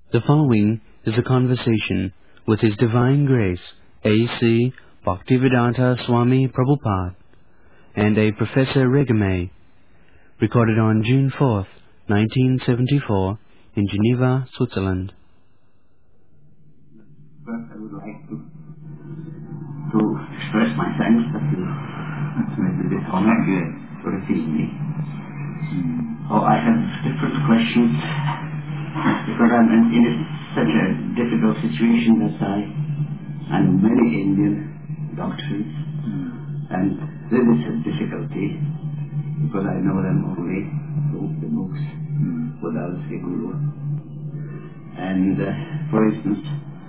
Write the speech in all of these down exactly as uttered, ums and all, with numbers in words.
The following is a conversation with His Divine Grace, A C Bhaktivedanta Swami Prabhupada, and a Professor Regame, recorded on June fourth, nineteen seventy-four, in Geneva, Switzerland. First, I would like to, to express my thanks that you made this honor to receive me. Mm. Oh, I have different questions because I'm in, in a, such a difficult situation that I I know many Indian doctrines, mm. and there is a difficulty because I know them only through the books mm. without a guru. And uh, for instance,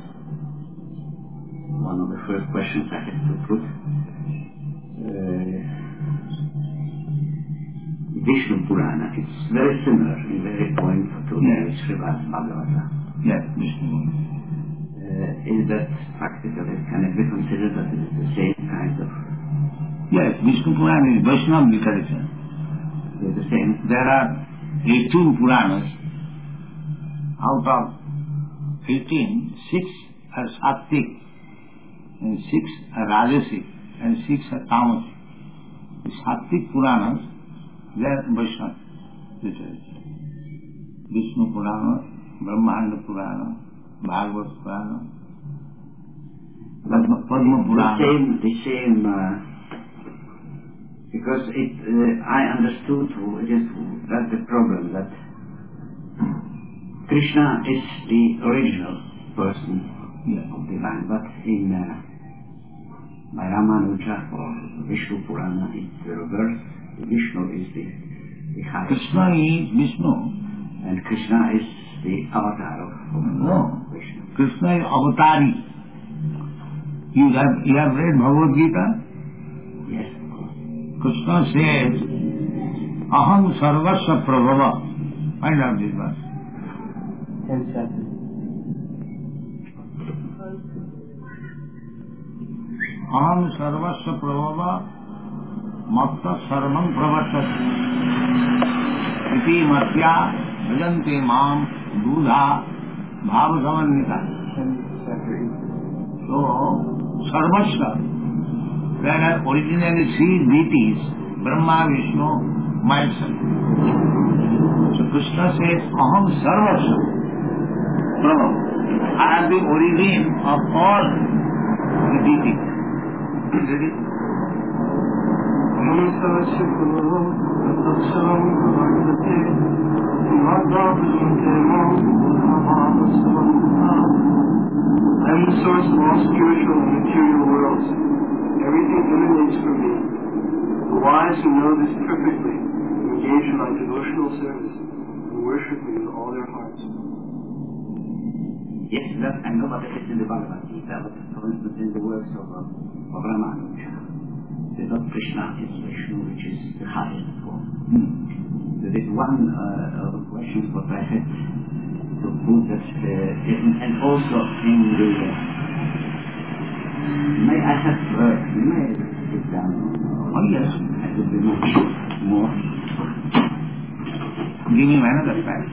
one of the first questions I had to put, uh, Vishnu Purana, it's very similar in very point to the Srimad Bhagavata. Yes, Vishnu. Uh, is that practically, can it be considered that it is the same kind of... Yes, Vishnu Purana is Vaishnava literature. They're the same? There are eighteen Puranas. Out of eighteen, six are Sattvic, and six are Rajasic, and six are Tamasic. The Sattvic Puranas, they are Vaishnava literature. Vishnu Purana, Brahmanda Purana, Bhagavad Purana, Padma, Padma Purana. The same, the same, uh, because it, uh, I understood, it is, that's the problem, that Krishna is the original person yeah. of divine, but in uh, by Ramanuja or Vishnu Purana, it's the reverse. Vishnu is the, the highest. Krishna is Vishnu. And Krishna is the avatar of, of no. Vishnu. Krishna is avatari. You have, you have read Bhagavad Gita? Yes, of course. Krishna says, Aham sarvasya prabhava. Find out this verse. Ten seconds. Aham sarvasya prabhava matta sarvam pravasya iti matya bhajante mam dudha bhava samannita. So, sarvasya, there are originally three deities, Brahma, Vishnu, myself. So Krishna says, Aham sarvasya prabhava. I am the origin of all the deities. Aham sarvasya prabhava tatsaram pravardhate madhva bhajante mam bhava samannita. I am the source of all spiritual and material worlds. Everything emanates from me. The wise who know this perfectly engage in my devotional service and worship me with all their hearts. Yes, that I know, but it is in the Bhagavad Gita, but for instance in the works of, uh, of Ramanuja, the Lord Krishna is Vishnu, which is the highest form. Hmm. There is one uh, of the questions what I had to put that, uh, in, and also in the, uh, may I have, uh, may I sit down? Oh yes. I could be much more. Give me another fact.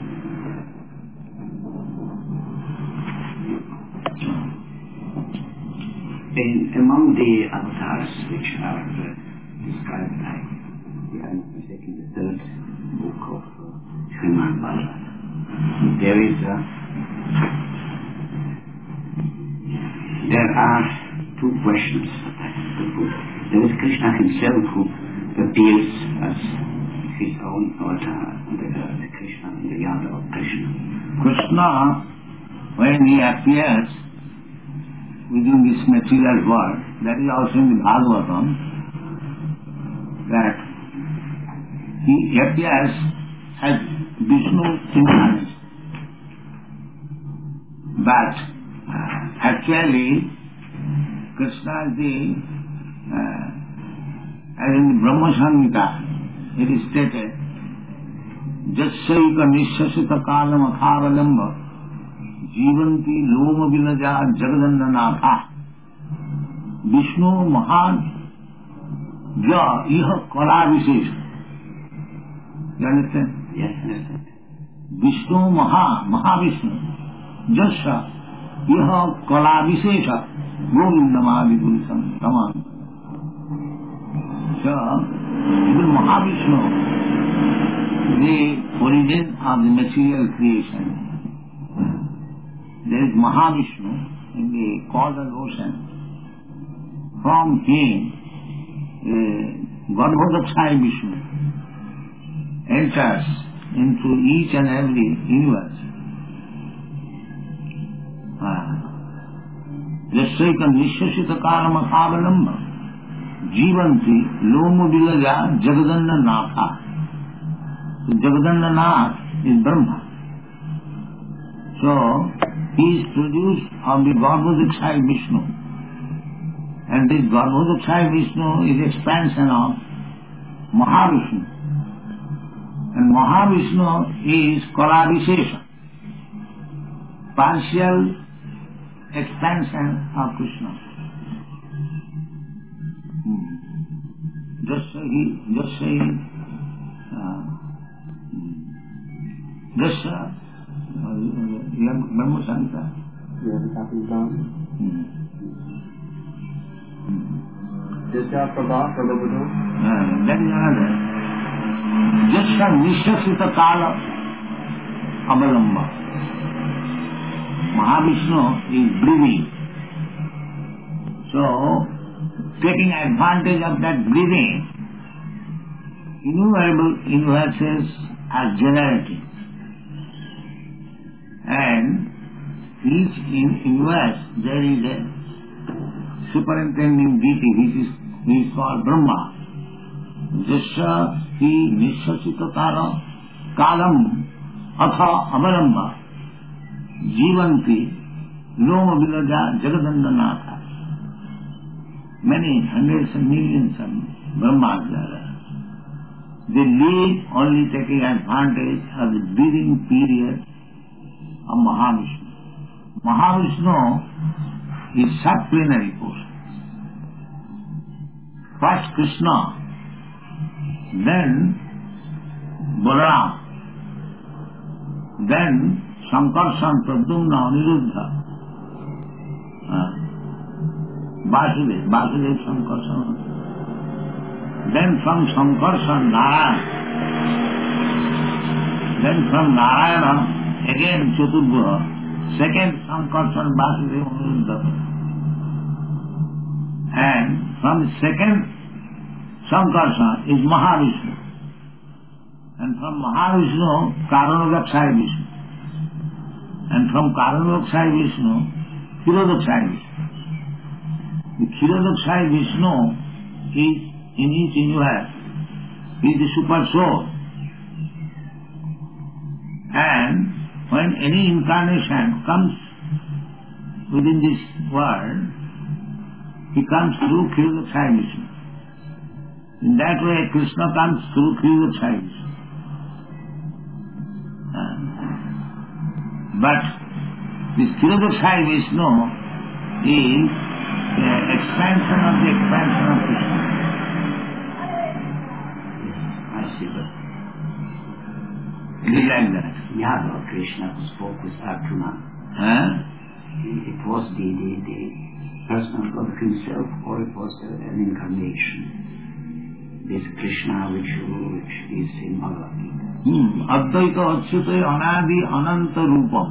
In, among the avatars which are uh, described by the I'm mistaken, the third book of uh, Srimad Bhagavata, there is uh, there are two questions that I have to put. There is Krishna himself who appears as his own avatar, the, uh, the Krishna, the Yada of Krishna. Krishna, when he appears within this material world, that is also in the Bhagavatam, that he appears as Vishnu incarnate. But uh, actually, Krishna is the, uh, as in the Brahma Samhita, it is stated, Jasyaika nishasita kalam akhavalamba जीवंती लोम विलजा जगदंडनाथा विष्णु महान यह कला विशेष. You understand? Yes, yes. Vishnu Maha, Mahavishnu Jasya Yaha Kala Vishesha Govindamadi Purisam Tamam. So, even Mahavishnu, the origin of the material creation, there is Mahavishnu in the causal ocean. From him, uh, Garbhodakshay Vishnu enters into each and every universe. Jasaika Nishashita Karama Kavalamba Jivanti Lomu Vilaja Jagadanna Natha. Jagadanna Nath is Brahma. So, he is produced of the Garbhodakshay Vishnu. And this Garbhodakshay Vishnu is expansion of Mahavishnu. And Mahavishnu is Kalavishesha, partial expansion of Krishna. Hmm. Just say he, just say he, uh, just uh, young Brahma Santa. You have a copy of God? Just after Prabha, Prabhupada? That is another. Just a Nishasita Kala Avalamba. Mahavishnu is breathing. So, taking advantage of that breathing, innumerable universes are generated. And each universe there is a superintending deity which is, which is called Brahma. Jasya hi nishasita tara kalam atha avalamba jivanti loma vilaja jagadandhanatha. Many hundreds and millions of Brahmas are there. They live only taking advantage of the breathing period of Mahavishnu. Mahavishnu is subplenary portion. First Krishna, then Balaram, then Sankarshan, Pradyumna, Aniruddha, uh, Vasudev, Vasudev, Sankarshan. Then from Sankarshan, Narayana. Then from Narayana, again Chaturbhuja, second Sankarshan, Vasudev, Aniruddha. And from the second Sankarshan is Mahavishnu. And from Mahavishnu, Karanadakshay Vishnu. And from Karanadakshay Vishnu, Kshirodakshay Vishnu. The Kshirodakshay Vishnu is in each universe, is the super soul. And when any incarnation comes within this world, he comes through Kshirodakshay Vishnu. In that way, Krishna comes through Kshirodakshay Vishnu. But this Kshirodakshay Vishnu is the expansion of the expansion of Krishna. I see, but It is like that. Yadav Krishna who spoke with Arjuna. Huh? It was the, the, the person of God himself, or it was an incarnation. This Krishna which, which is in Bhagavad Gita. Hmm. Advaita Achyuta Anadi Ananta Rupam.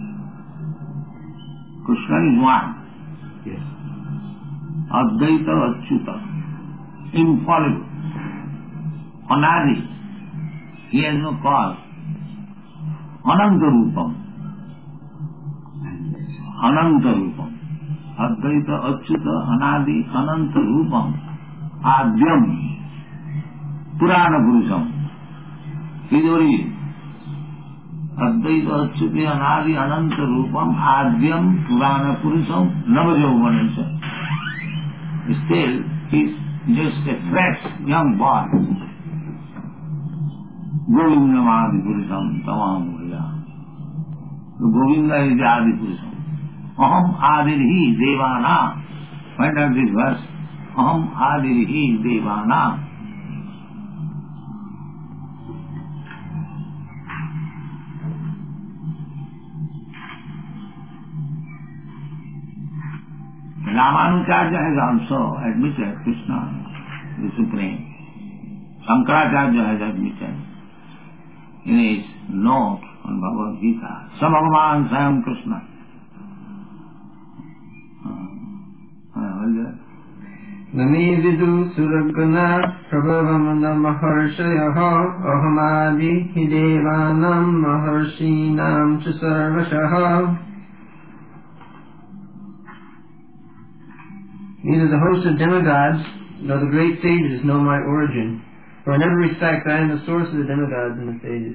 Krishna is one. Yes. Advaita Achyuta. Infallible. Anadi. He has no cause. Ananta Rupam. Ananta Rupam. Advaita Achyuta Anadi Ananta Rupam. Adyam. Purana Purusham. He is the origin. Advaita Achyuta Anadi Ananta Rupam Adyam Purana Purusham Navajauvanasya. Still, he is just a fresh young boy. Govinda Adi Purusham Tamam Murya. Govinda is the Adi Purusham. Aham Adirhi Devana. Find out this verse. Aham Adirhi Devana. Ramanujarya has also admitted Krishna, the Supreme. Shankaracharya has admitted in his note on Bhagavad Gita, Sa Bhagavan Swayam Krishna. Nami vidu suragana prabhavamana maharshayaha ahamadi hidevanam maharshinam cha sarvashaha. Neither the host of demigods nor the great sages know my origin, for in every respect I am the source of the demigods and the sages.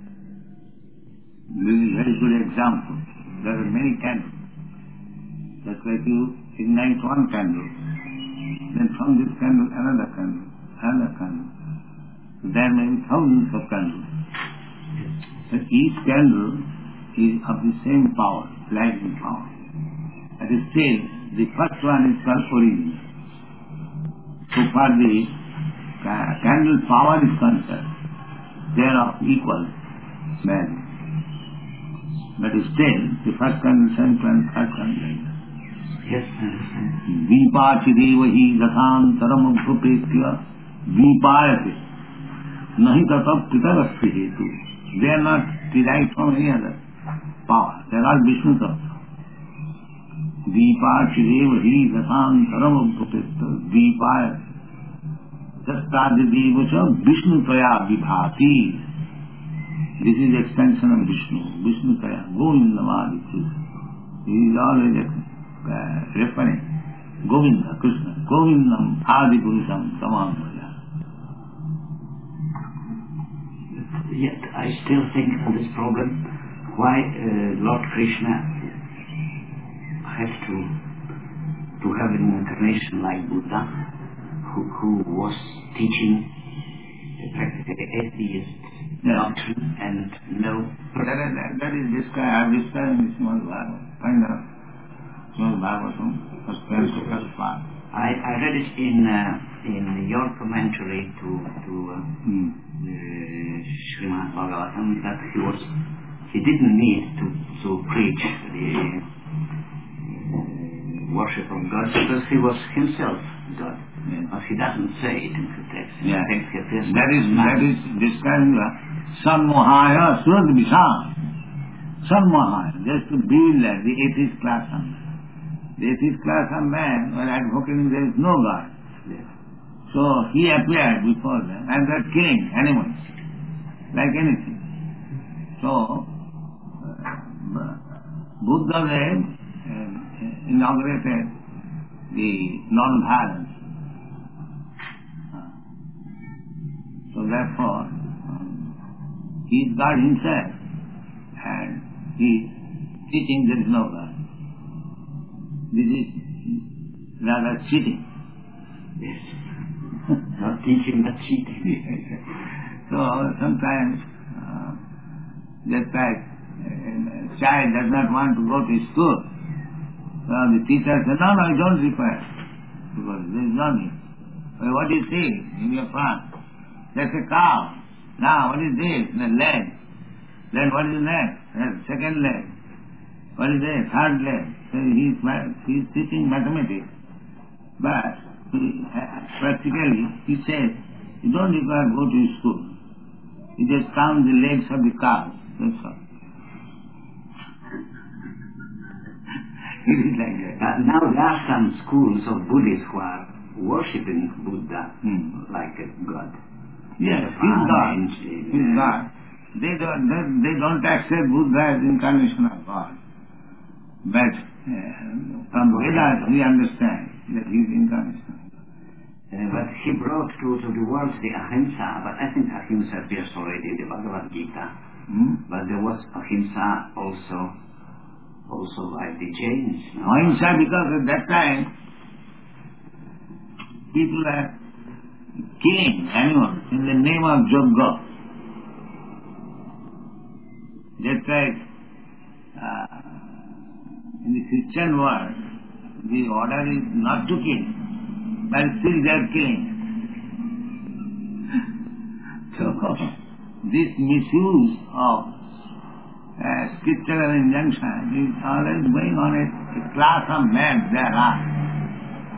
This is a very good example. There are many candles. Just like you ignite one candle, then from this candle another candle, another candle. There may be thousands of candles. But each candle is of the same power, lighting power. That is still, the first one is called origin. So far the uh, candle power is concerned, they are of equal value. But still, the first candle, second candle, third candle. Yes, I understand. Vipachidevahi dathantaram abhupetya vipayate nahi tatab pitarasya hetu. They are not derived from any other power. They are all Vishnu tattva. Vipachidevahi dathantaram abhupetya vipayate jastadidevacha Vishnu taya vibhati. This is the extension of Vishnu. Vishnu taya Govindamadi Krishna. He is always Uh, referring Govinda, Krishna, Govindam Adi Purusham Tamam Maya. Yet I still think on this problem why uh, Lord Krishna had to to have an incarnation like Buddha, who, who was teaching practically atheist yeah. doctrine and no. That is, that is described, I have described in the Srimad Bhagavatam. Find out. Srimad Bhagavatam, first verse to first part. I, I read it in uh, in your commentary to to uh, hmm. uh, Srimad Bhagavatam that he was he didn't need to to preach the uh, worship of God because he was himself God. Yeah. But he doesn't say it in the text. Yeah. The text appears That is not. that is describing the Sanmohaya Surad Visham. Sanmohaya, just to build that the atheist class on that. The atheist class of man were advocating there is no God. Yes. So he appeared before them and they are killing animals like anything. So uh, Buddha then uh, inaugurated the non-violence. Uh, so therefore um, he is God himself and he is teaching there is no God. This is rather cheating. Yes. Not teaching but cheating. So sometimes uh, just like a child does not want to go to school. So the teacher says, no, no, I don't require. Because there is no need. Well, what do you see in your front? That's a cow. Now what is this? The leg. Then what is next? That's the second leg. What is this? Third leg. So he is he is teaching mathematics. But he, practically he says, you don't require to go to school. You just count the legs of the cow. That's all. It is like that. Uh, now there are some schools of Buddhists who are worshipping Buddha Hmm. like a god. Yes, The he is God. and, He uh, is God. They don't, they, they don't accept Buddha as incarnation of God. But uh, from Vedas we understand that he is incarnation. Uh, but he brought to, to the world the ahimsa, but I think ahimsa appears already in the Bhagavad Gita. Hmm? But there was ahimsa also, also by the Jains. No? Ahimsa, because at that time people are killing animals in the name of yoga. Just like uh, in the Christian world, the order is not to kill, but still they are killing. So this misuse of uh, scriptural injunction is always going on. A, a class of men there are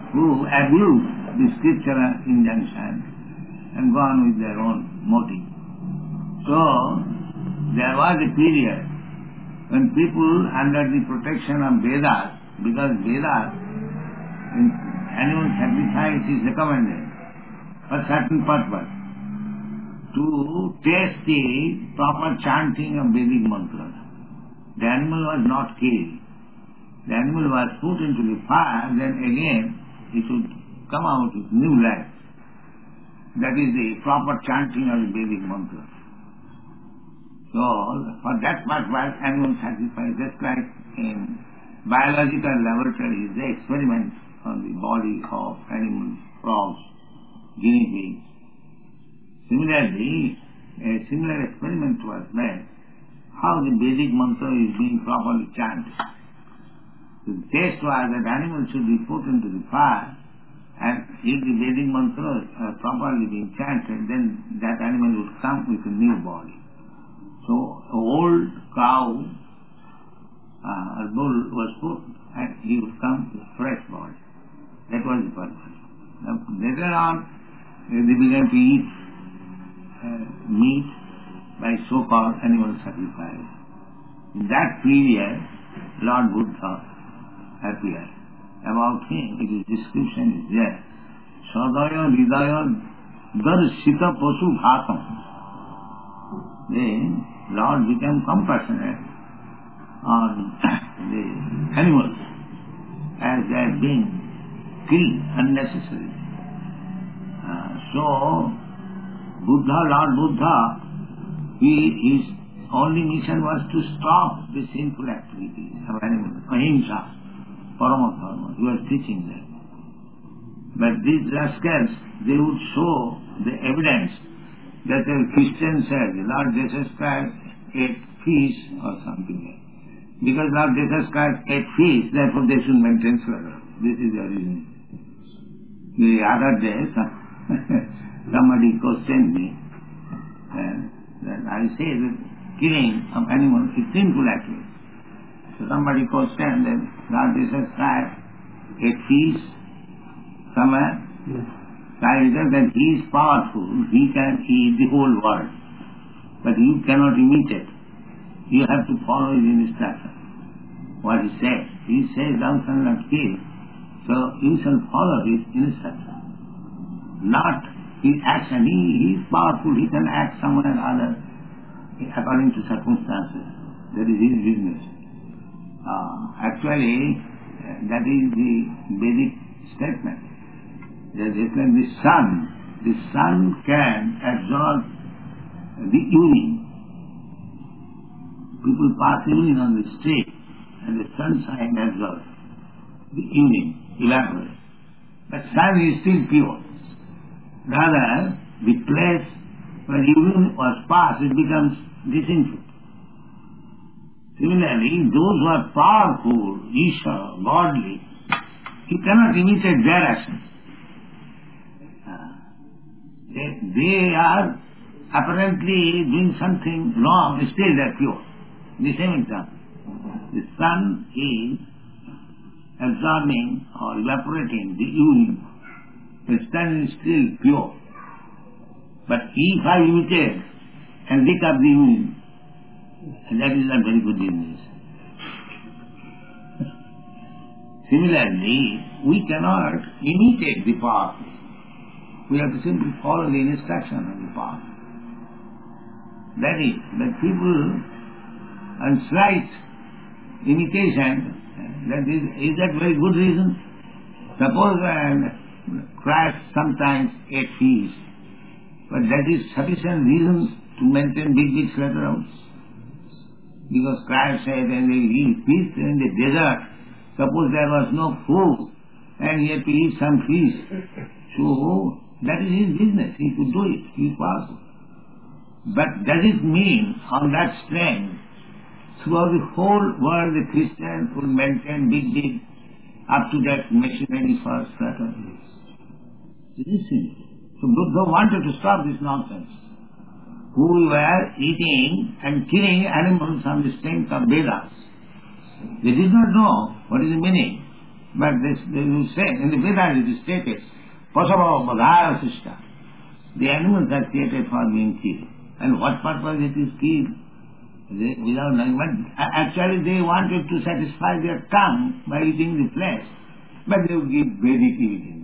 who abuse the scriptural injunction and go on with their own motive. So, there was a period when people under the protection of Vedas, because Vedas, in animal sacrifice is recommended for certain purpose, to test the proper chanting of Vedic mantras. The animal was not killed. The animal was put into the fire, then again it would come out with new life. That is the proper chanting of the Vedic mantra. So, for that purpose, animal sacrifice, just like in biological laboratories, they experiment on the body of animals, frogs, guinea pigs. Similarly, a similar experiment was made, how the Vedic mantra is being properly chanted. The test was that animals should be put into the fire, and if the Vedic mantra are properly being chanted, then that animal would come with a new body. So, an old cow uh, or bull was put, and he would come with a fresh body. That was the purpose. Now, later on, they began to eat uh, meat by so-called animal sacrifice. In that period, Lord Buddha appeared. About him, his description is there. Sadaya Hridaya Darshita Pasu Bhatam. Then Lord became compassionate on the animals as they had been killed unnecessarily. Uh, so, Buddha, Lord Buddha, he, his only mission was to stop the sinful activities of animals, ahimsa, Paramadharma. He was teaching them. But these rascals, they would show the evidence that a Christian said, Lord Jesus Christ ate fish or something like that. Because Lord Jesus Christ ate fish, therefore they should maintain slaughter. This is the reason. The other day, somebody questioned me, and then I say that killing of animals is sinful activity. So somebody questioned that Lord Jesus Christ ate fish somewhere. Yes. I said that he is powerful, he can eat the whole world. But you cannot imitate. You have to follow his instruction. What he says. He says thou shalt not kill. So you shall follow his instruction. Not his action. He, he is powerful, he can act somewhere or other according to circumstances. That is his business. Uh, actually, uh, that is the Vedic statement. That is like the sun. The sun can absorb the urine. People pass urine on the street and the sunshine absorbs the urine, evaporates. But sun is still pure. Rather, the place where urine was passed, it becomes disinfected. Similarly, those who are powerful, Isha, godly, you cannot imitate their actions. They, they are apparently doing something wrong, still they are pure. The same example. The sun is absorbing or evaporating the urine. The sun is still pure. But if I imitate and lick up the urine, that is not very good business. Similarly, we cannot imitate the powerful. We have to simply follow the instruction of the path. That is, that people on slight imitation, that is, is that very good reason? Suppose uh, Christ sometimes ate fish, but that is sufficient reason to maintain big, big slaughterhouses. Because Christ said, and they eat fish in the desert, suppose there was no food, and he had to eat some fish. So, that is his business. He could do it. He is powerful. But does it mean on that strength, throughout the whole world the Christians would maintain big, big, up to that machinery for slaughter? This is simple. So Buddha wanted to stop this nonsense. Who were eating and killing animals on the strength of Vedas. They did not know what is the meaning. But this, they will say, in the Vedas it is stated, Pasava Madhara Sishta. The animals are created for being killed. And what purpose it is killed? They, without knowing, but actually they wanted to satisfy their tongue by eating the flesh, but they would give Vedic evidence.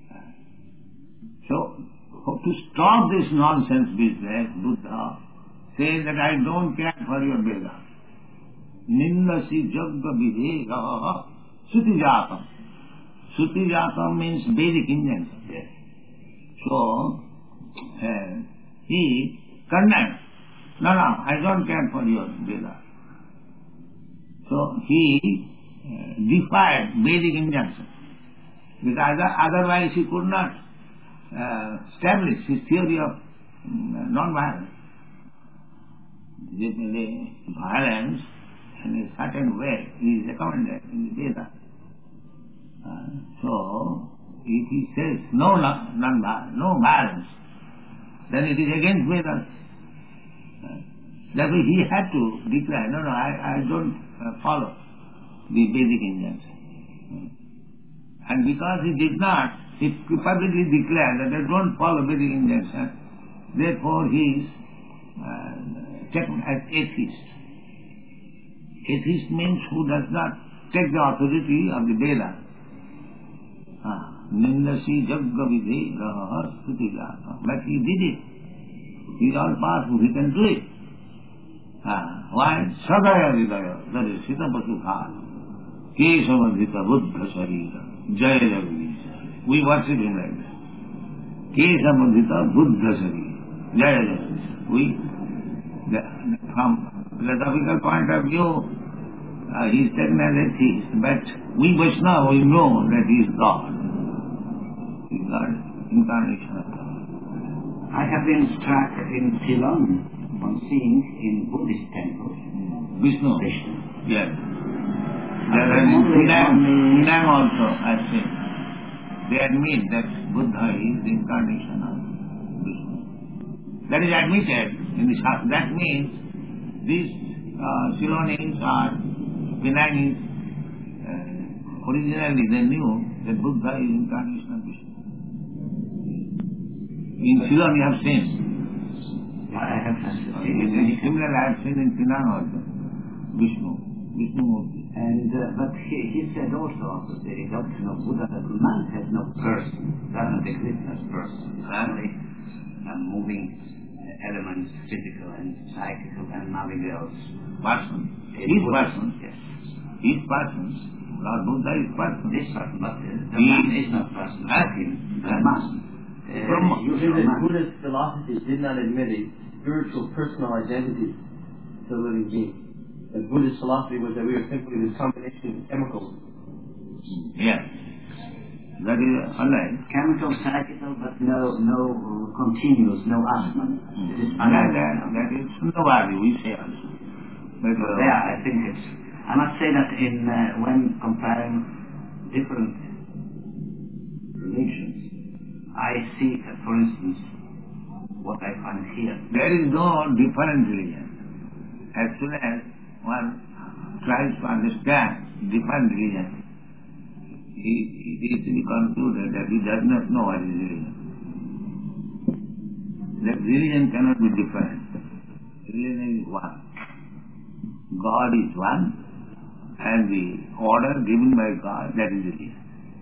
So, to stop this nonsense business, Buddha says that I don't care for your Veda. Nindasi jagga videga sutijatam. Sutijatam means Vedic injunction. Yes. So, uh, he condemned. No, no, I don't care for your Veda. So he uh, defied Vedic injunction. Because otherwise he could not uh, establish his theory of um, non-violence. The, the violence in a certain way is recommended in the Veda. Uh, so, if he says no non-violence, no violence, then it is against Vedas. That way he had to declare, no, no, I, I don't uh, follow the Vedic injunction. And because he did not, he publicly declared that I don't follow Vedic injunction, therefore he is uh, taken as atheist. Atheist means who does not take the authority of the Veda. Nindasi jagga vidhe raha stutijata. But he did it. He is all powerful, he can do it. Ah, why? Sadaya Vidaya, that is Sita Pasukha, Kesamadhita Buddha Sarira, Jaya Jagadish. We worship him like that. Kesamadhita Buddha Sarira, Jaya Jagadish. We, the, from philosophical point of view, uh, he is taken as atheist, but we Vaishnava, we know that he is God. He is God, incarnation of God. I have been struck in Ceylon on seeing in Buddhist temples Vishnu. Vishnu. Yes. There are in Penang, Penang also, I think. They admit that Buddha is the incarnation of Vishnu. That is admitted in the Shastra. That means these uh, Ceylonese or Penangese, uh, originally they knew that Buddha is incarnation of Vishnu. In Ceylon you have seen. I have seen. Similar I have seen in Penang also. Vishnu. Vishnu Murti. And, uh, but he, he said also after the doctrine of Buddha that man has no person, doesn't exist as person. Only uh, moving uh, elements, physical and psychical and nothing else. Person. His person. Yes. His person. Lord Buddha is person. This person, but uh, the man is not person. The man. Uh, Usually the Buddhist philosophy did not admit a spiritual personal identity to a living being. The Buddhist philosophy was that we were simply the combination of chemicals. Yes. That is alright. Chemical, psychical, but no no uh, continuous, no Atman. Hmm. It is that, that, that is nobody, we say also. But, uh, yeah, I think it's... I must say that in uh, when comparing different religions, I see, uh, for instance, what I find here. There is no different religion. As soon as one tries to understand different religion, he, it is to be concluded that he does not know what is religion. That religion cannot be different. Religion is one. God is one, and the order given by God, that is religion.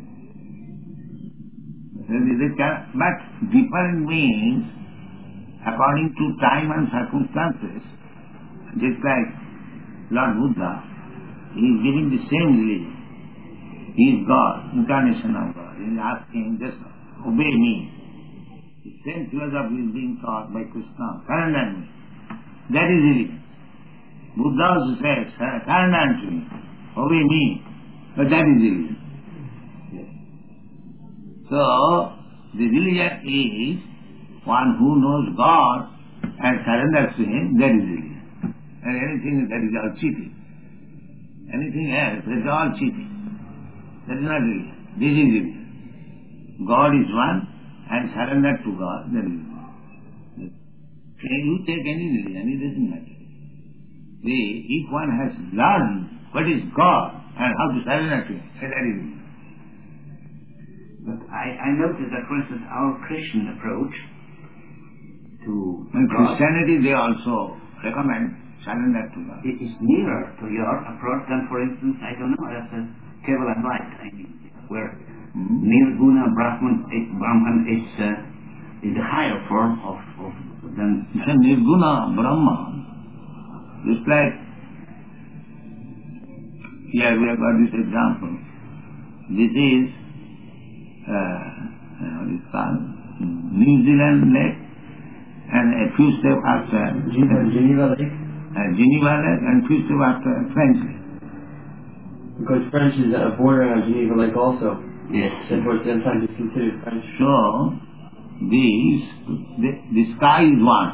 But different means according to time and circumstances. Just like Lord Buddha, he is giving the same religion. He is God, incarnation of God. He is asking, just obey me. The same philosophy is being taught by Krishna. Surrender me. That is religion. Buddha also says, surrender to me. Obey me. But that is religion. So, the religion is one who knows God and surrenders to Him, that is religion. And anything that is all cheating. Anything else, that is all cheating. That is not religion. This is religion. God is one and surrender to God, that is religion. Can you take any religion? It doesn't matter. See, if one has learned what is God and how to surrender to Him, that is religion. But I, I noticed that, for instance, our Christian approach to In God, Christianity they also recommend surrender to God. it is nearer to your approach than, for instance, I don't know, as a Kevala Advaita, I mean, where Hmm? Nirguna Brahman, is, Brahman is, uh, is the higher form of, of than It's a Nirguna Brahma. It's like, here we have got this example. This is, uh, uh, what is called, New Zealand lake, and a few steps after Geneva, Geneva Lake? uh, Geneva lake, and few steps after French lake. Because French is uh, bordering on Geneva Lake also. yes. Therefore, sometimes it's considered French. So, these, the, the sky is one.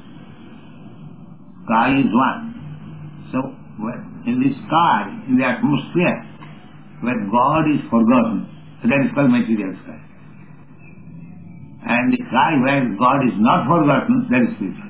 Sky is one. So, when in the sky, in the atmosphere, where God is forgotten, that is called material sky. And the sky where God is not forgotten, that is spiritual.